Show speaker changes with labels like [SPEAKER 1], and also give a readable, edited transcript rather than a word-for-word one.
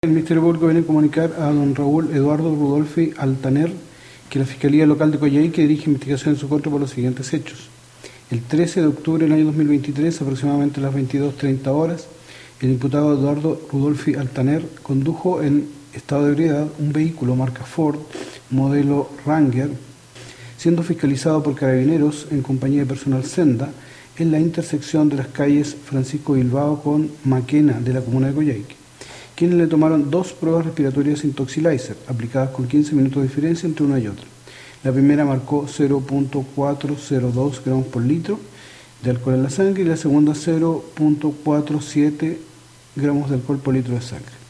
[SPEAKER 1] El Ministerio Público viene a comunicar a don Raúl Eduardo Rudolfi Altaner que la Fiscalía Local de Coyhaique dirige investigación en su contra por los siguientes hechos. El 13 de octubre del año 2023, aproximadamente a las 22:30 horas, el imputado Eduardo Rudolfi Altaner condujo en estado de ebriedad un vehículo marca Ford, modelo Ranger, siendo fiscalizado por Carabineros en compañía de personal Senda en la intersección de las calles Francisco Bilbao con Maquena de la comuna de Coyhaique, quienes le tomaron 2 pruebas respiratorias Intoxilizer, aplicadas con 15 minutos de diferencia entre una y otra. La primera marcó 0.402 gramos por litro de alcohol en la sangre y la segunda 0.47 gramos de alcohol por litro de sangre.